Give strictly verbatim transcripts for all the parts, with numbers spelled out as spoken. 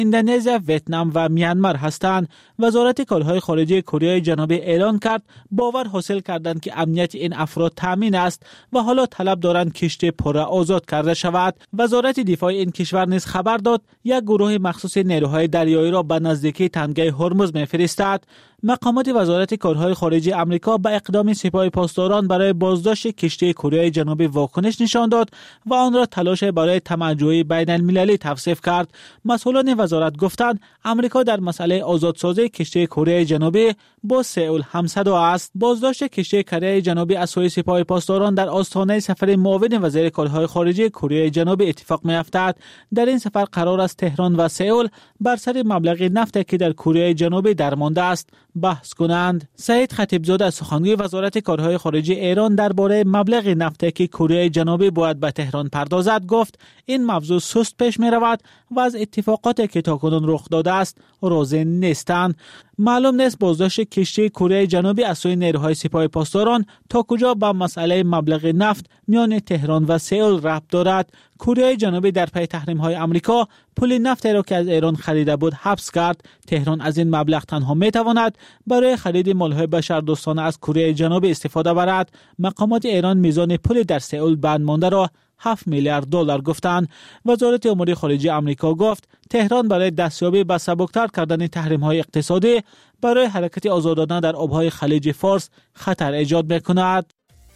اندونزی، ویتنام و میانمار هستند. وزارت کارهای خارجه کره جنوبی اعلان کرد باور حاصل کردند که امنیت این افراد تامین است و حالا طلب دارند کشتی پر آزاد کرده شود. وزارت دفاع این کشور نیز خبر داد یک گروه مخصوص نیروهای دریایی را به نزدیکی تنگه هرمز می‌فرستد. مقامات وزارت کارهای خارجه آمریکا به اقدام سپاه پاسداران برای بازداشت کشتی کره جنوبی واکنش نشان داد و آن را تلاش برای طمع‌جویی بین المللی توصیف کرد. مسئولان وزارت گفتند آمریکا در مسئله آزادسازی کشتی کره جنوبی با سئول همصدا است. بازداشت کشتی کره جنوبی از سوی سپاه پاسداران در آستانه سفر معاون وزیر کارهای خارجه کره جنوبی اتفاق می‌افتد. در این سفر قرار است تهران و سئول بر سر مبلغ نفت که در کره جنوبی درمانده است بحث کنند. سعید خطیبزاده سخنگوی وزارت کارهای خارجه ایران درباره مبلغ نفت که کره جنوبی باید به تهران پردازد گفت این موضوع سست پیش می رود و از اتفاقاتی که تاکنون رخ داده است راضی نیستند. معلوم نیست بازداشت کشتی کره جنوبی از سوی نیروهای سپاه پاسداران تا کجا به مسئله مبلغ نفت میان تهران و سئول ربط دارد. کره جنوبی در پی تحریم‌های آمریکا پول نفت را که از ایران خریده بود حبس کرد. تهران از این مبلغ تنها میتواند برای خرید مال‌های بشردوستانه از کره جنوبی استفاده برد. مقامات ایران میزان پول در سئول بند مانده را هفت میلیارد دلار گفتند. وزارت امور خارجه آمریکا گفت تهران برای دستیابی به سبکتر کردن تحریم‌های اقتصادی برای حرکت آزادانه در آب‌های خلیج فارس خطر ایجاد می‌کند.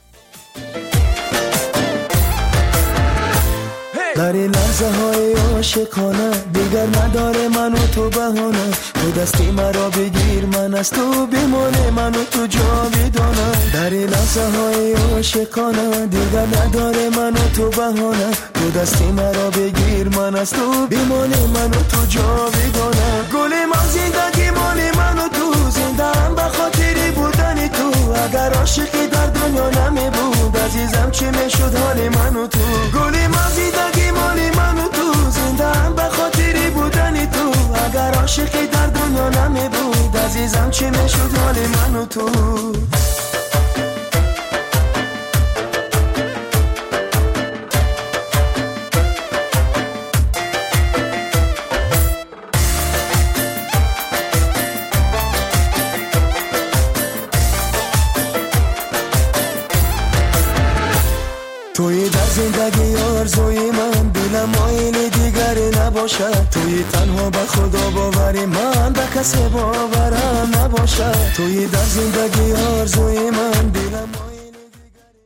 در این لحظه های عاشقانه دیگر نداره من و تو بهانه، تو دستی مرا بگیر من از تو بمانه، من و تو جاودانه. در این لحظه های عاشقانه دیگر نداره من و تو بهانه، تو دستی مرا بگیر من از تو بمانه، من و تو جاودانه. گل من زندگی مال من و تو، زنده هم به خاطر بودن تو. اگر عاشقی در دنیا نمی بود عزیزم چی میشد حال من و تو. گل من زندگی مال من و تو، زنده هم به خاطر بودن تو. اگر عاشقی در دنیا نمی بود عزیزم چی میشد حال من و تو. توی در زندگی آرزوی من دلم مایل دیگری نباشد، توی تنها به خدا باوری من به کسی باورم نباشد. توی در زندگی آرزوی من دلم مایل دیگری.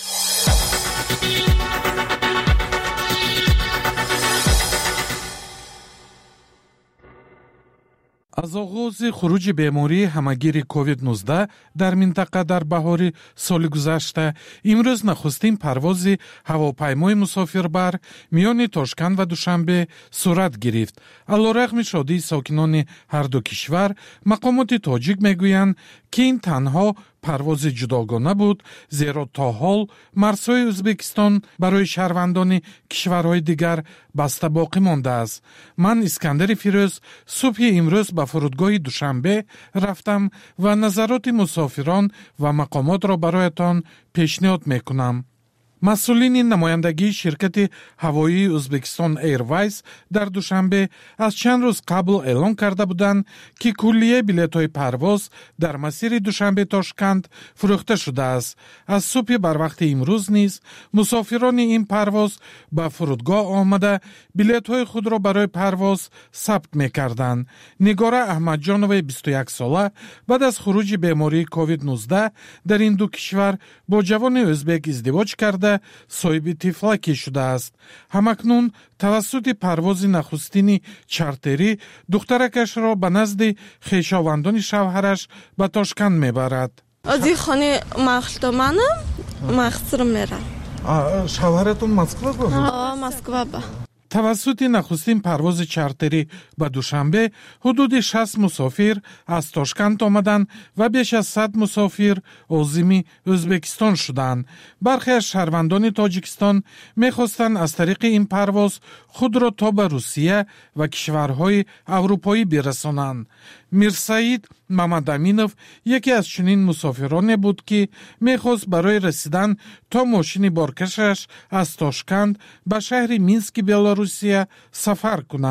از آغاز خروج بیماری همگیر کووید نوزده در منطقه در بهار سال گذشته، امروز نخستین پرواز هواپیمای مسافربر میان تاشکند و دوشنبه صورت گرفت. علیرغم شادی ساکنان هر دو کشور، مقامات تاجیک میگویند که این تنها پرواز جداگانه بود، زیرا تا حال مرزهای ازبکستان برای شهروندان کشورهای دیگر بسته باقی مانده است. من اسکندر فیروز صبح امروز به فرودگاه دوشنبه رفتم و نظرات مسافران و مقامات را برایتان پیشنهاد میکنم. مسئولین نمایندگی شرکت هوایی ازبکستان ایرویز در دوشنبه از چند روز قبل اعلام کرده بودند که کلیه بلیط‌های پرواز در مسیر دوشنبه تاشکند فروخته شده است. از صبح بر وقت امروز نیز مسافران این پرواز به فرودگاه آمده بلیط‌های خود را برای پرواز ثبت می‌کردند. نگاره احمدجانوی بیست و یک ساله بعد از خروج بیماری کووید نوزده در این دو کشور با جوان ازبک ازدواج کرده صاحب طفلکی شده است. همکنون توسط پرواز نخستین چارتری دخترکش را به نزد خویشاوندان شوهرش به تاشکند میبرد. از این خانه مخلطه منم مخصر میرم. شوهرتون مسکو بود؟ آه مسکو با. توسط نخستین پرواز چارتری به دوشنبه حدود شصت مسافر از تاشکند آمدند و بیش از صد مسافر عازم ازبکستان شدند. برخی از شهروندان تاجیکستان می‌خواستند از طریق این پرواز خود را تا به روسیه و کشورهای اروپایی برسانند. میرسعید محمدامینوف یکی از چنین مسافران بود که می‌خواست برای رسیدن تا ماشین بارکشش از تاشکند به شهر مینسک بلاروسیه سفر کند.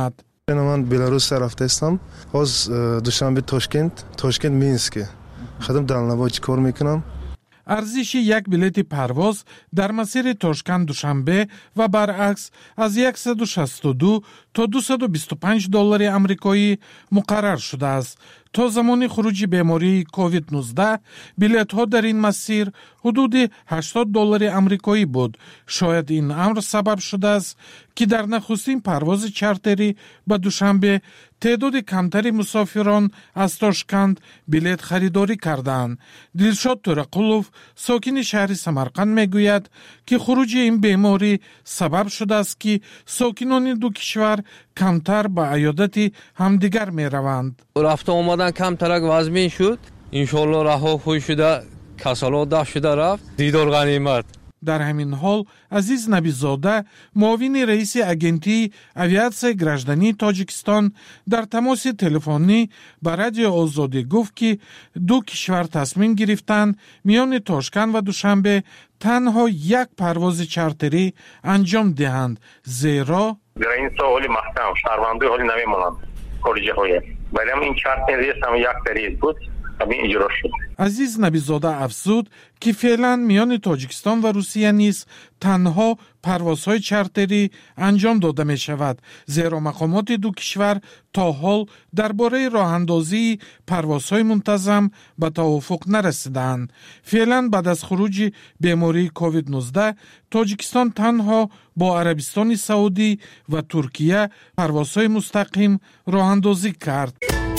من بلاروس رفته هستم. از دوشنبه تاشکند، تاشکند مینسک. خودم دلنوای کار میکنم. ارزش یک بلیت پرواز در مسیر تاشکند دوشنبه و برعکس از صد و شصت و دو تا دویست و بیست و پنج دلار آمریکایی مقرر شده است. تا زمان خروج بیماری کووید نوزده بلیط ها در این مسیر حدود هشتاد دلار آمریکایی بود. شاید این امر سبب شده است که در نخستین پرواز چارتری به دوشنبه تعداد کمتری مسافران از تاشکند بلیط خریداری کردند. دلشاد تورقلوف ساکن شهر سمرقند میگوید که خروج این بیماری سبب شده است که ساکنان دو کشور کمتر به عیادت همدیگر می روند. رفته آمدن کمتر وزمین شد. انشالله رها خوی شده، کسالات ده شده رفت. دیدار غنیمت. در همین حال عزیز نبیزاده معاون رئیس اجنسی اویاسیون گراجدانی تاجیکستان در تماس تلفنی با رادیو آزادی گفت که دو کشور تصمیم گرفتند میان تاشکند و دوشنبه تنها یک پرواز چارتری انجام دهند، زیرا در این سوالی محکم شهروندی حالی نمیمونند خارجی های برای این چارتری هم یک طریق بود. عزیز نبیزاده افزود که فعلا میان تاجیکستان و روسیه نیز تنها پروازهای چارتری انجام داده می شود، زیرا مقامات دو کشور تا حال درباره راه اندازی پروازهای منتظم به توافق نرسیدند. فعلا بعد از خروج بیماری کووید نوزده تاجیکستان تنها با عربستان سعودی و ترکیه پروازهای مستقیم راه اندازی کرد.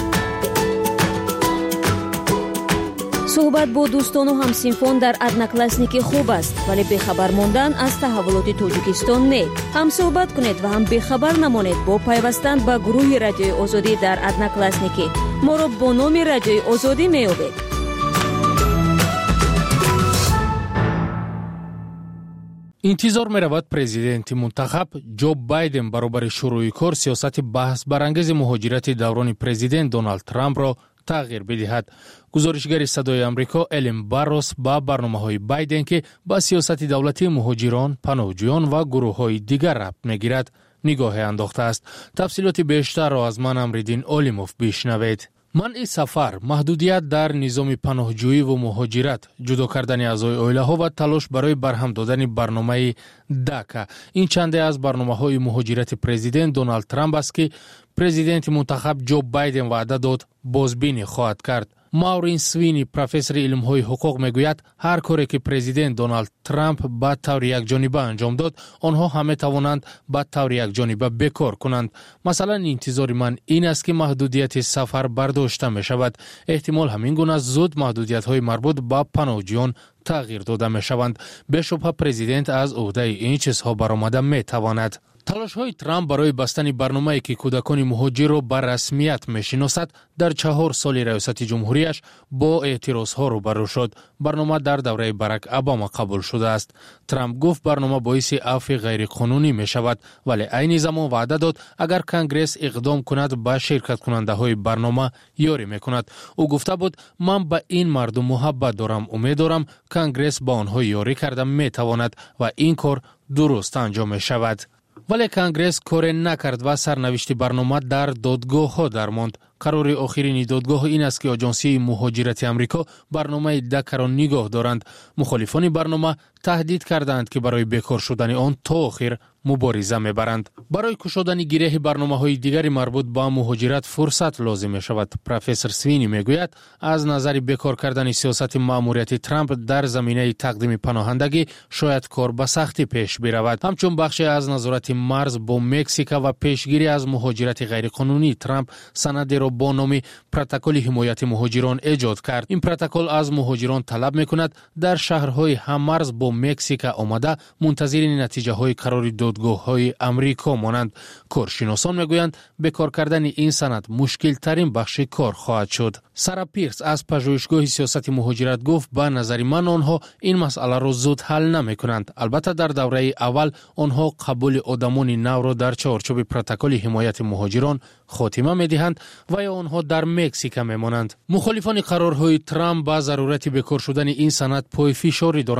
صحبت با دوستان و همسینفون در ادناکلاسنیکی خوب است، ولی بخبر ماندن از تحولات تاجیکستان نه. هم صحبت کنید و هم بخبر نمانید با پیوستن به گروه رادیوی آزادی در ادناکلاسنیکی. ما را با نام رادیوی آزادی میابید. انتظار می رود پرزیدنت منتخب جو بایدن برابر شروع کار سیاست بحث برانگیز مهاجرت دوران پرزیدنت دونالد ترامپ را تغییر بدهد. گزارشگر صدای آمریکا الین باروس با برنامه‌های بایدن که با سیاست دولتی مهاجران، پناهجویان و گروه‌های دیگر ربط می‌گیرد نگاه انداخته است. تفصیلات بیشتر را از من امریدین اولیموف بشنوید. منع سفر، محدودیت در نظام پناهجویی و مهاجرت، جدا کردن اعضای عائله ها و تلاش برای برهم دادن برنامه داکا، این چند از برنامه‌های مهاجرت پرزیدنت دونالد ترامپ است که پرزیدنت منتخب جو بایدن وعده داد بازبینی خواهد کرد. ماورین سوینی پروفسور علم‌های حقوق میگوید هر کاری که پرزیدنت دونالد ترامپ با طور یک جانبه انجام داد آنها همه توانند با طور یک جانبه بکار کنند. مثلا انتظار من این است که محدودیت سفر برداشته می شود. احتمال همین گونه زود محدودیت‌های مربوط به پناهجویان تغییر داده می شوند. به شبه پرزیدنت از عهده این چیزها برآمده می تواند. تلاش های ترامپ برای بستن برنامه‌ای که کودکان مهاجر را به رسمیت می‌شناسد در چهار سال ریاست جمهوریش با اعتراض‌ها روبرو شد. برنامه در دوره باراک اوباما قبول شده است. ترامپ گفت برنامه باعث عفو غیرقانونی می‌شود، ولی عین زمان وعده داد اگر کنگره اقدام کند به شرکت کننده های برنامه یاری می‌کند. او گفته بود من به این مردم محبت دارم، امید دارم کنگره با آنها یاری کرده می‌تواند و این کار درست انجام می‌شود. ولی کنگره کار نکرد و سرنوشت برنامه در دادگاه ها در ماند. قرار آخرین دادگاه این است که آژانسی مهاجرت آمریکا برنامه داکا را نگاه دارند. مخالفان برنامه تهدید کردند که برای بیکار شدن آن تا آخر مبارزه میبرند. برای کشادن گره برنامه های دیگری مربوط به مهاجرت فرصت لازم می شود. پروفسور سوینی میگوید از نظر بیکار کردن سیاست مأموریت ترامپ در زمینه تقدیم پناهندگی شاید کار به سختی پیش برود. همچون بخشی از نظارت مرز با مکزیک و پیشگیری از مهاجرت غیرقانونی ترامپ سند را با نام پروتکل حمایت مهاجران ایجاد کرد. این پروتکل از مهاجران طلب میکند در شهرهای هممرز با مکزیک آمده منتظر نتیجه های قرار دادگاه های امریکا مانند. کارشناسان میگویند بیکار کردن این سند مشکل ترین بخش کار خواهد شد. سارا پیرس از پژوهشگاه سیاست مهاجرت گفت به نظر من آنها این مسئله را زود حل نمیکنند. البته در دوره اول آنها قبول آدمان نو را در چارچوب پروتکل حمایت مهاجران خاتمه میدهند و یا آنها در مکزیک میمانند. مخالفان قرارهای ترامپ با ضرورت بیکار شدن این سند پای فشاری دارند.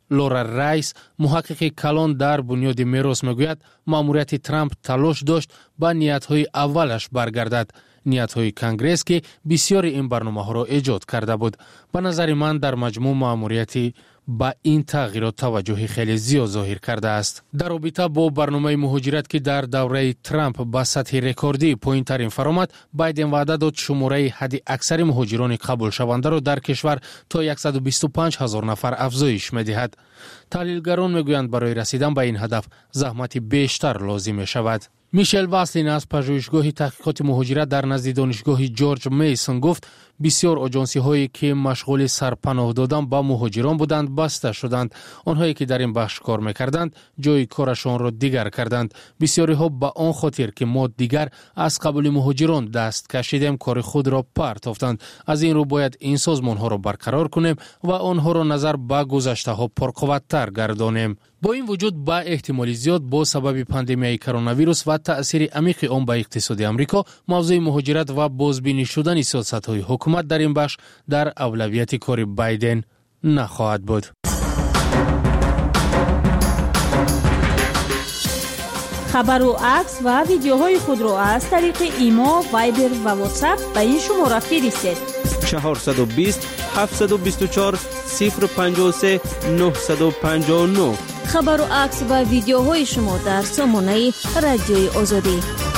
لورا رایس محقق کلان در بنیاد میراث میگوید ماموریت ترامپ تلاش داشت با نیت‌های اولش برگردد، نیت‌های کنگرس که بسیاری این برنامه‌ها را ایجاد کرده بود. به نظر من در مجموع ماموریتی با این تغییرات توجه خیلی زیاد ظاهر کرده است. در رابطه با برنامه مهاجرت که در دوره ترامپ با سطح رکوردی پایین‌ترین فرآمد، بایدن وعده داد شماره حد اکثر مهاجران قبول شونده را در کشور تا صد و بیست و پنج هزار نفر افزایش می‌دهد. تحلیلگران میگویند برای رسیدن به این هدف زحمت بیشتر لازم می‌شود. میشل واسلین از پژوهشگاه تحقیقات مهاجرت در نزد دانشگاه جورج میسون گفت بسیار آژانسی هایی که مشغول سرپناه دادن با مهاجران بودند بسته شدند. آنهایی که در این بخش کار میکردند جای کارشان را دیگر کردند. بسیاری ها با آن خاطر که ما دیگر از قبول مهاجران دست کشیدیم کار خود را پرتافتند. از این رو باید این سازمان ها را برقرار کنیم و آنها را نظر به گذشته ها پرقوت‌تر گردانیم. با این وجود با احتمال زیاد با سبب پاندمیای کرونا ویروس و تأثیر عمیق آن به اقتصاد آمریکا، موضوع مهاجرت و بازبینی شدن سیاست‌های حکومت در این بخش در اولویت کار بایدن نخواهد بود. خبر و عکس و ویدیوهای خود را از طریق ایما، وایبر و واتساپ به این شماره فرستید: چهارصد و بیست هفتصد و بیست و چهار صفر پنجاه و سه نهصد و پنجاه و نه. خبر و عکس و ویدیوهای شما در سامانه رادیوی آزادی.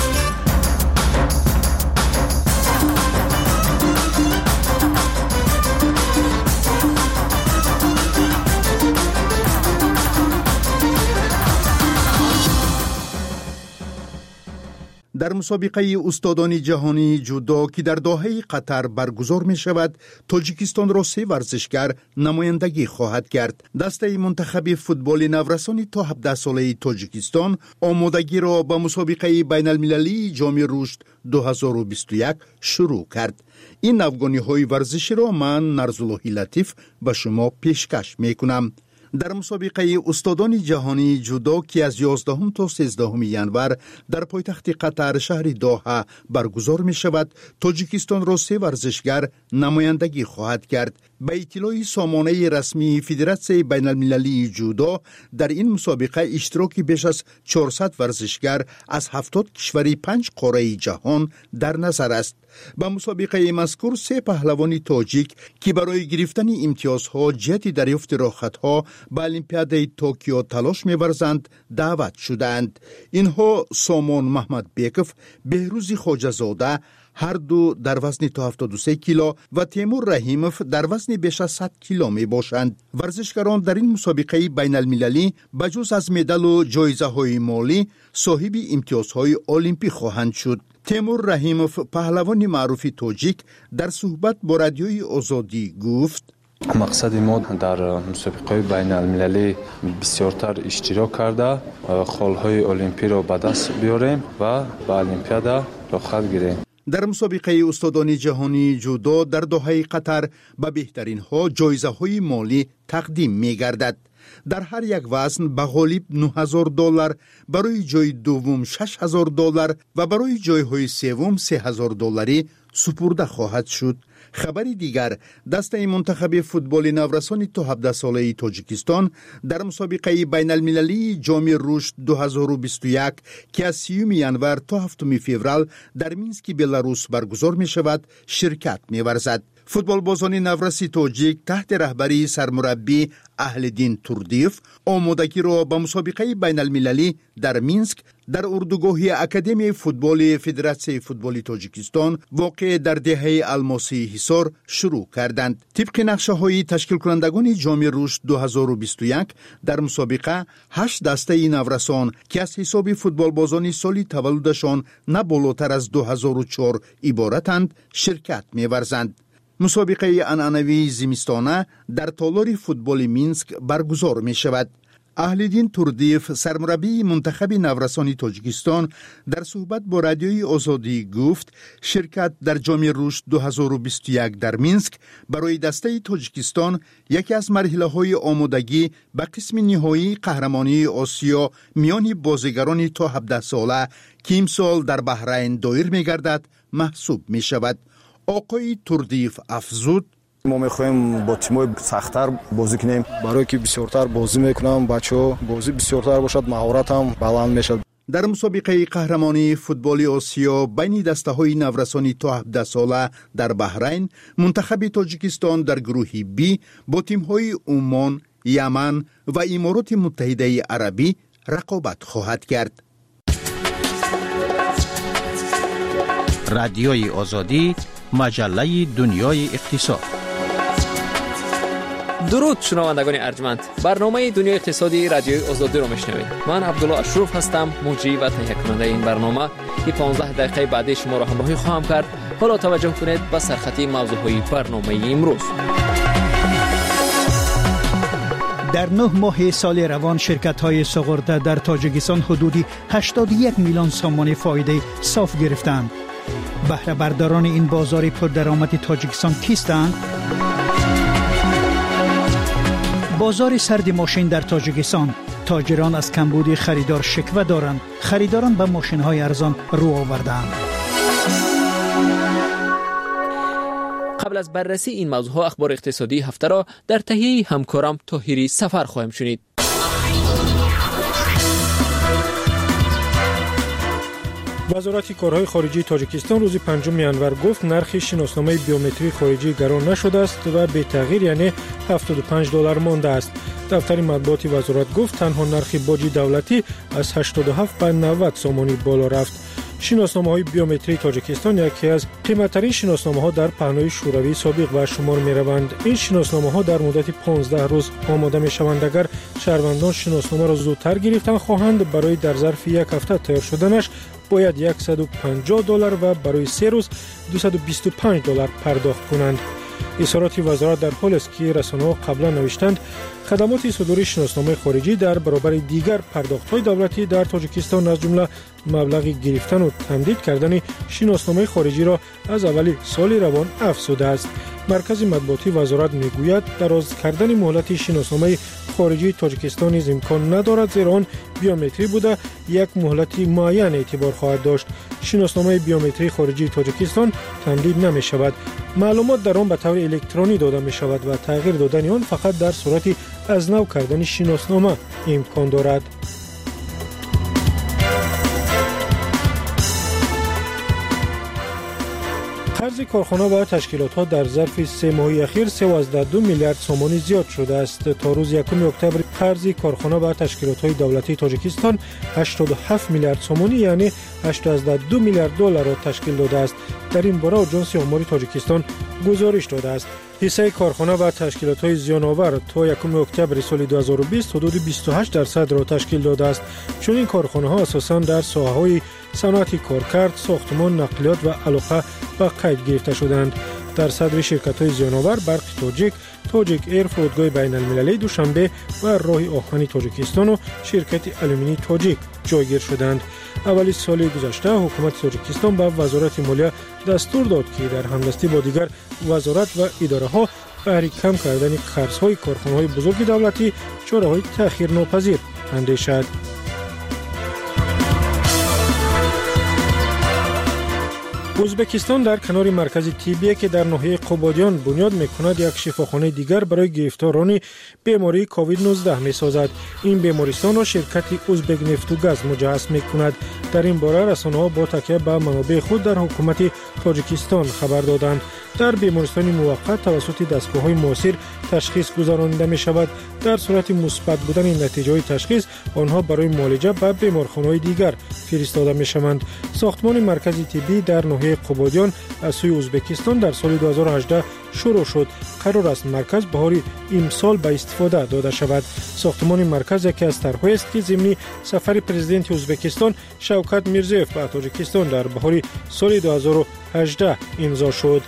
در مسابقه استادان جهانی جودو که در دوحه قطر برگزار می شود، تاجیکستان را سه ورزشگر نمایندگی خواهد کرد. دسته منتخب فوتبال نورسانی تا هفده ساله تاجیکستان آمادگی را به مسابقه بین المللی جام رشد دو هزار و بیست و یک شروع کرد. این نوگانی های ورزشی را من نرزاللهی لطیف به شما پیشکش می کنم. در مسابقه استادان جهانی جودو که از یازدهم تا سیزدهم ینور در پایتخت قطر شهر دوحه برگزار می شود، تاجیکستان را سه ورزشگر نمایندگی خواهد کرد. به اطلاع سامانه رسمی فدراسیون بین المللی جودو، در این مسابقه اشتراک بیش از چهارصد ورزشگر از هفتاد کشور پنج قاره جهان در نظر است. به مسابقه مذکور سه پهلوان تاجیک که برای گرفتن امتیازها جهت دریافت راحتها به المپیاد توکیو تلاش می‌ورزند دعوت شدند. اینها سامان محمد بیکف، بهروز خواجه‌زاده هر دو در وزن تا هفتاد و سه کیلو و تیمور رحیموف در وزن بیش از صد کیلو می باشند. ورزشکاران در این مسابقه بین المللی بجز از مدال و جایزه های مالی صاحب امتیازهای المپی خواهند شد. تیمور رحیموف، پهلوان معروف تاجیک، در صحبت با رادیوی آزادی گفت: مقصد ما در مسابقه بین المللی بسیارتر اشتراک کرده خالهای المپی را به دست بیاریم و به المپیاد راحت گیریم. در مسابقه استادان جهانی جودو در دوحه قطر به بهترین ها جایزه های مالی تقدیم می گردد. در هر یک وزن به غالب نه هزار دلار، برای جای دوم شش هزار دلار و برای جای های سوم سه هزار دلاری سپرده خواهد شد. خبر دیگر، دسته منتخب فوتبال نورسان تا هفده ساله تاجیکستان در مسابقه بین المللی جام رشد دو هزار و بیست و یک که از سیوم ینور تا هفتم فوریه در مینسک بلاروس برگزار می شود شرکت می ورزد. فوتبال بازان نورسی تاجیک تحت رهبری سرمربی اهلدین توردیف آمادگی را به مسابقه بین المللی در مینسک در اردوگاه اکادمی فوتبال فدراسیون فوتبال تاجیکستان واقع در دهه الماسی حصار شروع کردند. طبق نقشه های تشکیل کنندگان جام رشد دو هزار و بیست و یک در مسابقه هشت دسته نورسان که از حساب فوتبال بازان سالی تولدشان نه بالاتر از دو هزار و چهار عبارتند شرکت می‌ورزند. مسابقه عنعنوی زمستانه در تالار فوتبال مینسک برگزار می شود. اهلدین توردیف، سرمربی منتخب نورسان تاجیکستان، در صحبت با رادیوی آزادی گفت شرکت در جام رشد دو هزار و بیست و یک در مینسک برای دسته تاجیکستان یکی از مرحله‌های آمادگی به قسم نهایی قهرمانی آسیا میان بازیگران تا هفده ساله که امسال در بحرین دایر می‌گردد محسوب می‌شود. آقای توردیف افزود: ما میخوایم با تیم‌های سخت‌تر بازی کنیم برای که بسیارتر بازی میکنم بچه‌ها بازی بسیارتر باشد مهارت هم بلند میشد. در مسابقه قهرمانی فوتبال آسیا بین دسته‌های نورسانی تا هفده ساله در بحرین، منتخب تاجیکستان در گروه بی با تیم‌های عمان، یمن و امارات متحده عربی رقابت خواهد کرد. رادیوی آزادی، مجله دنیای اقتصاد. درود شنوندگان ارجمند، برنامه دنیای اقتصادی رادیوی آزادی رو میشنوید. من عبدالله اشرف هستم، مجری و تهیه کننده این برنامه که پانزده دقیقه بعدی شما را همراهی خواهم کرد. حالا توجه کنید به سرخطی موضوعهای برنامه امروز. در نه ماه سال روان شرکت‌های سوغورده در تاجیکستان حدودی هشتاد و یک میلیون سومانی فایده صاف گرفتند. بهره برداران این بازار پردرآمد تاجیکستان کیستند؟ بازار سرد ماشین در تاجیکستان، تاجران از کمبود خریدار شکوه دارند. خریداران به ماشین‌های ارزان رو آوردند. قبل از بررسی این موضوع اخبار اقتصادی هفته را در تهیه همکارم طاهری سفر خواهیم شنید. وزارت کارهای خارجی تاجیکستان روز پنجم ینور گفت نرخ شناسنامه بیومتری خارجی گران نشده است و به تغییر یعنی هفتاد و پنج دلار مانده است. دفتر مطبوعات وزارت گفت تنها نرخ باج دولتی از هشتاد و هفت به نود سومانی بالا رفت. شناسنامه‌های بیومتری تاجیکستان یکی از قیمت‌ترین شناسنامه‌ها در پهنای شوروی سابق به شمار می‌روند. این شناسنامه‌ها در مدت پانزده روز آماده می‌شوند. اگر شهروندان شناسنامه را زودتر گرفتن خواهند برای در ظرف یک هفته تیار شدنش باید صد و پنجاه دلار و برای سه روز دویست و بیست و پنج دلار پرداخت کنند. اظهارات وزارت در حالی است که رسانه‌ها قبلا نوشتند خدمات صدور شناسنامه خارجی در برابر دیگر پرداخت‌های دولتی در تاجیکستان از جمله مبلغ گرفتن و تمدید کردن شناسنامه خارجی را از اول سال روان افزوده است. مرکز مطبوعاتی وزارت میگوید دراز کردن مهلت شناسنامه خارجی تاجیکستان نیز امکان ندارد، زیرا آن بیومتری بوده یک مهلت معین اعتبار خواهد داشت. شناسنامه بیومتری خارجی تاجیکستان تمدید نمی شود. معلومات در آن به طور الکترونی داده می شود و تغییر دادن آن فقط در صورت از نو کردن شناسنامه امکان دارد. قرض کارخانه و تشکیلات‌ها در ظرف سه ماه اخیر سیزده و دو میلیارد سومانی زیاد شده است. تا روز یکم اکتبر قرض کارخانه و تشکیلات‌های دولتی تاجیکستان هشتاد و هفت میلیارد سومانی یعنی هشتاد و دو میلیارد دلار را تشکیل داده است. در این باره آژانس آماری تاجیکستان گزارش داده است. حصه کارخانه و تشکیلات‌های زیان‌آور تا یکم اکتبر سال دو هزار و بیست حدود بیست و هشت درصد را تشکیل داده است. چون این کارخانه‌ها اساساً در ساحه‌های صنعت کارکرد، ساختمان، نقلیات و علاقه به قید گرفته شدند. در صدر شرکت‌های زیان‌آور برق تاجیک، تاجیک ایر، فرودگاه بین‌المللی دوشنبه و راه آهنی تاجیکستان و شرکت آلومینی تاجیک جایگیر شدند. اولی سال گذشته حکومت تاجیکستان به وزارت مالیه دستور داد که در همدستی با دیگر وزارت و اداره‌ها برای کم کردن خرج‌های کارخانه‌های بزرگ دولتی چاره‌های تأخیرناپذیر اندیشد. ازبکستان در کنار مرکز طبی که در ناحیه قبادیان بنیاد میکند یک شفاخانه دیگر برای گرفتاران بیماری کووید نوزده میسازد. این بیمارستان را شرکت ازبک نفت و گاز مجهز میکند. در این باره رسانه‌ها با تکیه به منابع خود در حکومت تاجیکستان خبر دادند. در بیمارستان موقت توسط دستگاه‌های معاصر تشخیص گذرانیده می‌شود. در صورت مثبت بودن نتیجه‌های تشخیص آنها برای معالجه به بیمارخانه‌های دیگر فرستاده می‌شوند. ساختمان مرکز طبی در ناحیه قبادیان از سوی ازبکستان در سال دو هزار و هجده شروع شد. قرار است مرکز بهار امسال به استفاده داده شود. ساختمان مرکز یکی از طرح‌هایی است که ضمن سفر پرزیدنت ازبکستان شوکت میرزیوف به تاجیکستان در بهار سال دو هزار و هجده امضا شد.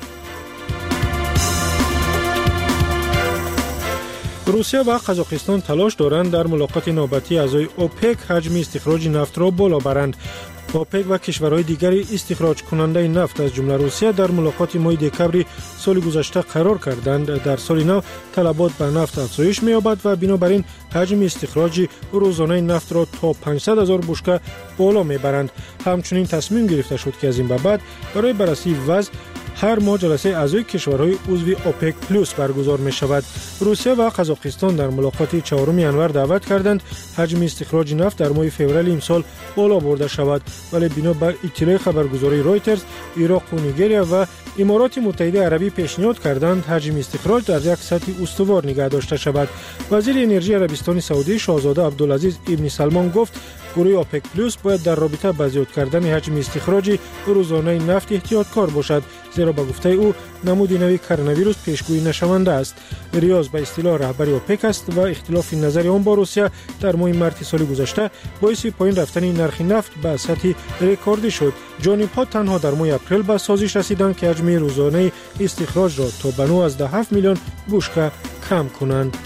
روسیه و قزاقستان تلاش دارند در ملاقات نوبتی اعضای اوپک حجم استخراج نفت را بالا برند. اوپک و کشورهای دیگری استخراج کننده نفت از جمله روسیه در ملاقات ماه دکبر سال گذشته قرار کردند. در سال نو طلبات به نفت افزایش می‌یابد و بنابراین حجم استخراج روزانه نفت را تا پانصد هزار بشکه بالا می‌برند. همچنین تصمیم گرفته شد که از این به بعد برای بررسی وضع هر ماه جلسه اعضای کشورهای عضو اوپک پلوس برگزار می شود. روسیه و قزاقستان در ملاقات چهارم ژانویه دعوت کردند حجم استخراج نفت در ماه فوریه امسال بالا برده شود، ولی بنا به اطلاع خبرگزاری رویترز، عراق و نیگریا و امارات متحده عربی پیشنهاد کردند حجم استخراج در یک سطح استوار نگه داشته شود. وزیر انرژی عربستان سعودی شاهزاده عبدالعزیز ابن سلمان گفت گروه اوپک پلوس باید در رابطه با زیاد کردن حجم استخراج روزانه نفت احتیاطکار باشد، زیرا به گفته او نمود نوی کرونا ویروس پیشگویی نشونده است. ریاض به اصطلاح رهبر اوپک است و اختلاف نظر آن با روسیه در ماه مارس سال گذشته باعث پایین رفتن نرخ نفت به سطح رکوردی شد. جانب‌ها تنها در ماه اپریل به سازش رسیدند که حجم روزانه استخراج را تا به نوزده و هفت میلیون بشکه کم کنند.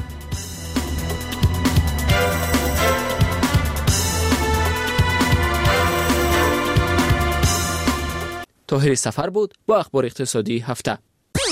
طاهر سفر بود با اخبار اقتصادی هفته.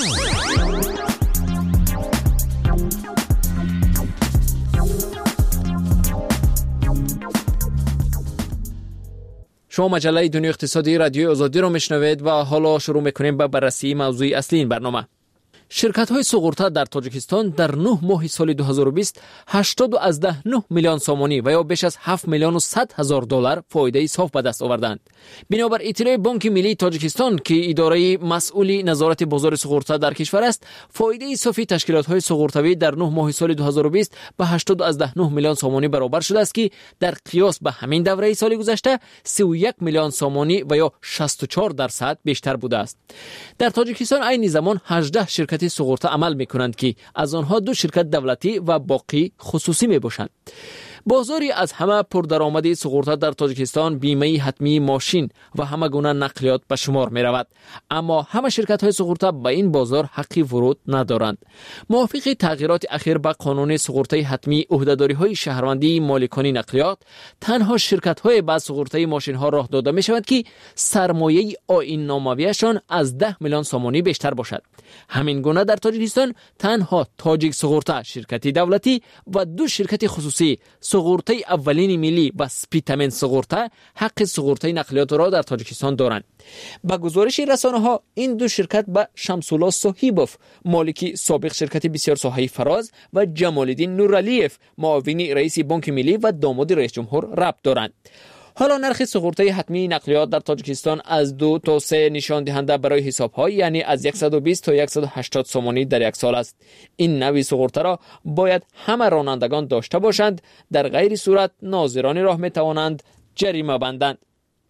شما مجله دنیای اقتصادی رادیوی آزادی رو میشنوید و حالا شروع میکنیم به بررسی موضوع اصلی این برنامه. شرکت‌های سوغورتا در تاجیکستان در نه ماه سال دو هزار و بیست هشتاد و از ده نه میلیون سومانی و یا بیش از هفت میلیون و صد هزار دلار فایده صاف به دست آوردند. بنابر اطلاع بانک ملی تاجیکستان که اداره مسئولی نظارت بازار سوغورتا در کشور است، فایده صافی تشکیلات‌های سوغورتاوی در نه ماه سال دو هزار و بیست به هشتاد و از ده نه میلیون سومانی برابر شده است که در قیاس به همین دوره سال گذشته سی و یک میلیون سومانی و یا شصت و چهار درصد بیشتر بوده است. در تاجیکستان عین زمان هجده شرکت سوغورتا عمل میکنند که از آنها دو شرکت دولتی و باقی خصوصی می باشند. بازاری از همه پردرآمدی سوغورتا در تاجیکستان بیمه حتمی ماشین و همه گونه نقلیات به شمار می رود، اما همه شرکت های سوغورتا به این بازار حقی ورود ندارند. موافق تغییرات اخیر به قانون سوغورتای حتمی عهده‌داری های شهروندی مالکانی نقلیات، تنها شرکت های با سوغورتای ماشین ها راه داده می شود که سرمایه آیین نامویشان از ده میلیون سومانی بیشتر باشد. همین گونه در تاجیکستان تنها تاجیک سوغورتا شرکتی دولتی و دو شرکت خصوصی سوغورتای اولین ملی و سپیتامن سوغورتا حق سوغورتای نقلیات را در تاجیکستان دارند. با گزارش رسانه ها این دو شرکت به شمس‌الله صاحبوف مالک سابق شرکت بسیار ساحه فراز و جمال‌الدین نورعلیف معاون رئیس بانک ملی و داماد رئیس جمهور ربط دارند. حالا نرخ سوغورتای حتمی نقلیات در تاجیکستان از دو تا سه نشان دهنده برای حساب ها، یعنی از صد و بیست تا صد و هشتاد سومانی در یک سال است. این نوع سوغورتا را باید همه رانندگان داشته باشند، در غیر صورت ناظران راه می توانند جریمه بندند.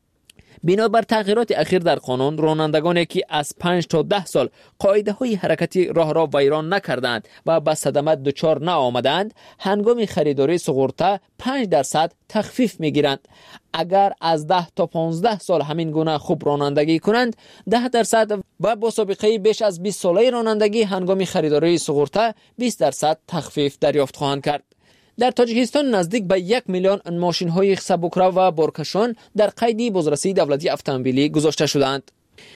بنابر تغییرات اخیر در قانون، رانندگانی که از پنج تا ده سال قاعده های حرکتی راه را ویران نکردند و به صدمه دچار نآمدند، هنگام خریداری سوغورتا پنج درصد تخفیف میگیرند. اگر از ده تا پانزده سال همین گونه خوب رانندگی کنند، ده درصد و با سابقه بیش از بیست ساله رانندگی هنگام خریداری سوغورتا بیست درصد تخفیف دریافت خواهند کرد. در تاجیکستان نزدیک به یک میلیون ماشین های سبکرو و بارکشان در قید بازرسی دولتی اتومبیلی گذاشته شدند.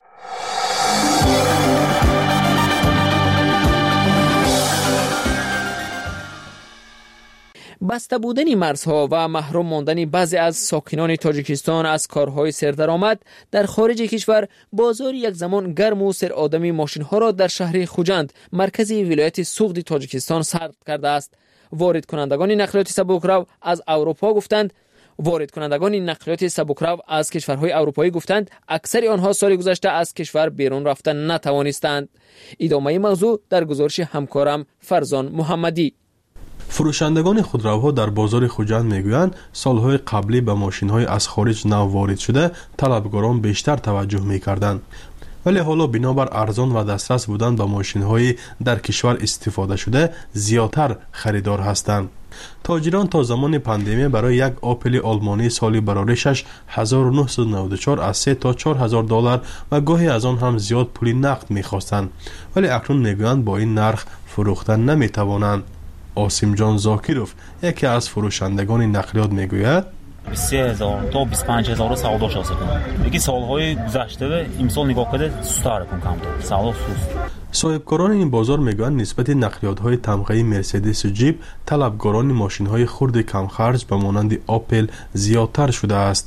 بسته بودن مرزها و محروم ماندن بعضی از ساکنان تاجیکستان از کارهای سردرآمد در خارج کشور، بازار یک زمان گرم و سر آدمی ماشین ها را در شهر خوجند مرکز ولایت سوغد تاجیکستان سرد کرده است. وارد کنندگان نقلیات سبکرو از اروپا گفتند وارد کنندگان نقلیات سبکرو از کشورهای اروپایی گفتند اکثر آنها سال گذشته از کشور بیرون رفتن نتوانستند. ادامه موضوع در گزارش همکارم فرزان محمدی. فروشندگان خودروها در بازار خوجند میگویند سالهای قبلی به ماشین‌های از خارج نو وارد شده طلبگاران بیشتر توجه می‌کردند، ولی حالا بنابر ارزان و دسترس بودن به ماشین‌های در کشور استفاده شده زیادتر خریدار هستند. تاجران تا زمان پاندمی برای یک آپل آلمانی سالی برآوردش هزار و نهصد و نود و چهار از سه تا چهار هزار دلار و گاهی از آن هم زیاد پول نقد می‌خواستند، ولی اکنون میگویند با این نرخ فروختن نمی‌توانند. آسیم جان زاکیروف یکی از فروشندگان نقلیات میگوید سه هزار تا بیست و پنج هزار سودا شده کنه. یکی سالهای گذشته امسال نگاه کرده سست‌تر کن کمتر. سودا سست. صاحبکاران این بازار میگویند نسبت نقلیات‌های تمغه‌ای مرسدس و جیپ طلبگاران ماشین‌های خرد کم خرج به مانند آپل زیادتر شده است.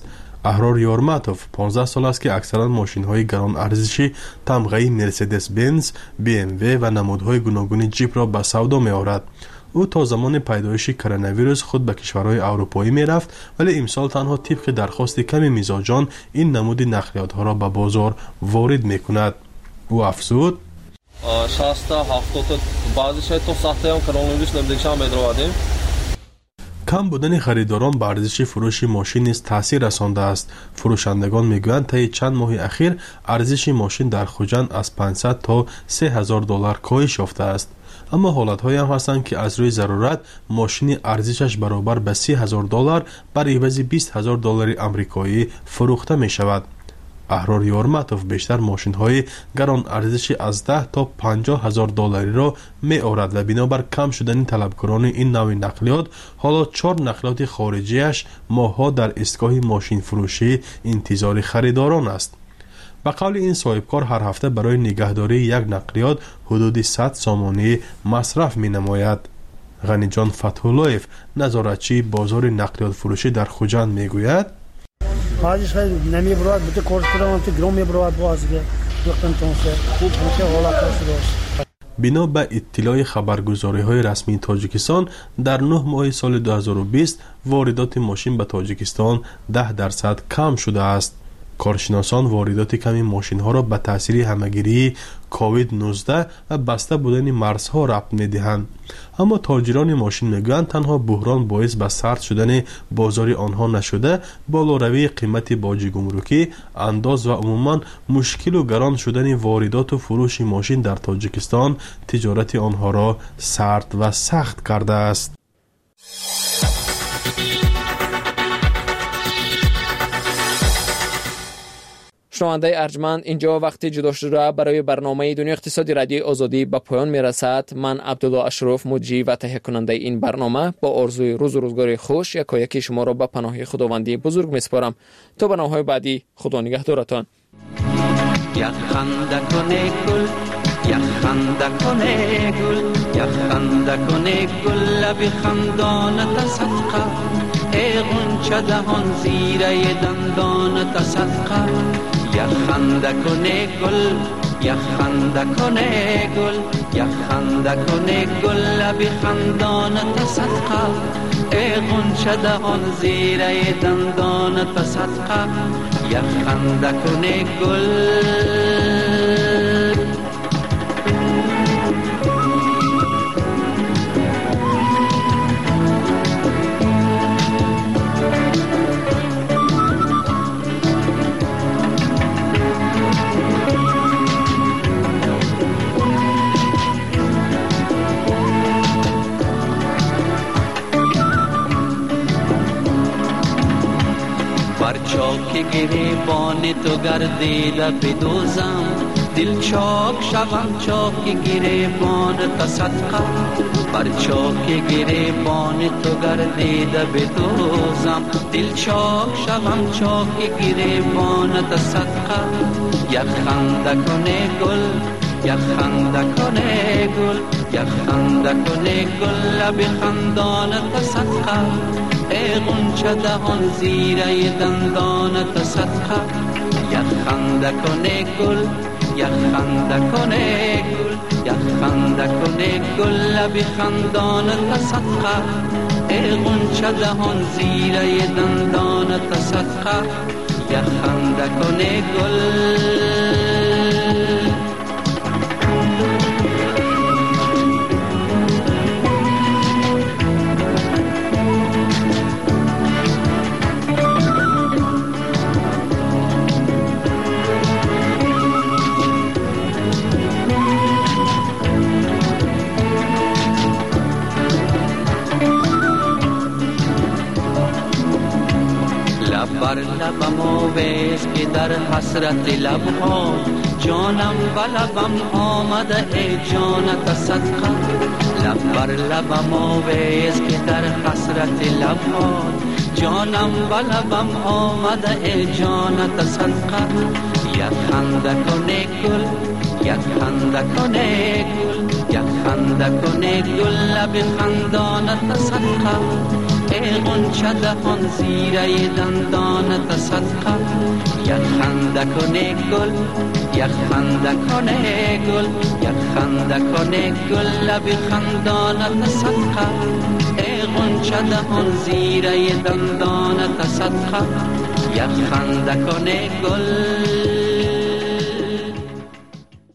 احرار یارمتوف پانزده سال است که اکثرا ماشین های گران ارزشی تمغه مرسدس بنز، بی ام وی و نمودهای گوناگون جیپ را به سودا می آورد. او تا زمان پیدایش کرونا ویروس خود به کشورهای اروپایی می رفت، ولی امسال تنها طبق درخواست کمی میزاجان این نمود نقلیات ها را به بازار وارد می کند. او افزود: شصت تا هفتاد تا بعضیش تا ساخته هم کرونا ویروس نمیدونم بدروادیم. کم بودن خریداران به ارزش فروش ماشین نیز تاثیر رسانده است. فروشندگان میگویند طی چند ماه اخیر ارزش ماشین در خوجند از پانصد تا سه هزار دلار کاهش یافته است. اما حالت‌هایی هم هستند که از روی ضرورت ماشین ارزشش برابر به سی هزار دلار بر عوض بیست هزار دلار آمریکایی فروخته می شود. احرار یارمتوف بیشتر ماشین های گران ارزشی از ده تا پنجاه هزار دلاری را می آورد و بنابر کم شدن طلبکاران این نوع نقلیات حالا چهار نقلیات خارجیش ماه‌ها در ایستگاه ماشین فروشی انتظار خریداران است. به قول این صاحبکار هر هفته برای نگهداری یک نقلیات حدود صد سامانه مصرف می نماید. غنی جان فتح‌الله‌یف نظارتچی بازار نقلیات فروشی در خوجند می گوید: بازش خیلی نمی برود بده کورس کنم تو گرام می برود بازگه وقتن تونسه خوب میشه حالت داشت. بنا به اطلاع خبرگزاری های رسمی تاجیکستان در نه ماه سال دو هزار و بیست واردات ماشین به تاجیکستان ده درصد کم شده است. کارشناسان واردات کمی ماشین ها را به تاثیر همگیری کووید نوزده و بسته بودن مرزها ربط می دهند. اما تاجران ماشین میگویند تنها بحران باعث به سرد شدن بازار آنها نشده، بالاروی قیمت باج گمرکی، انداز و عموما مشکل و گران شدن واردات و فروش ماشین در تاجیکستان تجارت آنها را سرد و سخت کرده است. شنونده ارجمند، اینجا وقتی جدا شده برای برنامه دنیا اقتصادی رادیو آزادی به پایان میرسد. من عبدالله اشرف مجری و تهیه کننده این برنامه با آرزوی روز و روزگار خوش یکایک شما را به پناه خداوندی بزرگ میسپارم. تا برنامه‌های بعدی خدا نگهدارتان. یک خنده کنه گل، یک خنده کنه گل، یک خنده کنه گل لب خندانت صدقه، ای غنچه دهان زیره دندانت صدقه. یک خنده کنه گل، یک خنده کنه گل، یک خنده کنه گل لب خندانت صدقه، ای غنچه دهان زیره دندانت صدقه. یک خنده کنه گل. بر چاک گریبان تو گردیده بدوزم، دل چاک شوم چاک گریبان تا صدقه. بر چاک گریبان تو گردیده بدوزم، دل چاک شوم چاک گریبان تا صدقه. یک خنده کنه گل، یک خنده کنه گل، یک خنده کنه گل لب خندان تا صدقه، ای غنچه دهان زیره دندانت صدقه. یک خنده کنه گل، یک خنده کنه گل، یک خنده کنه گل لب خندانت صدقه، ای غنچه دهان زیره دندانت صدقه. یک خنده کنه گل. بر لبم آویز که در حسرت لبها، جانم و لبم آمده ای جانت صدقه. لب بر لبم آویز که در حسرت لبها، جانم و لبم آمده ای جانت صدقه. یک خنده کنه گل، یک خنده کنه گل، یک خنده کنه گل لب خندانت صدقه، ای غنچه دهان زیره دندانت صدقه یک خنده کنه گل یک خنده کنه گل یک خنده کنه گل لب خندانت صدقه ای غنچه دهان زیره دندانت صدقه یک خنده کنه گل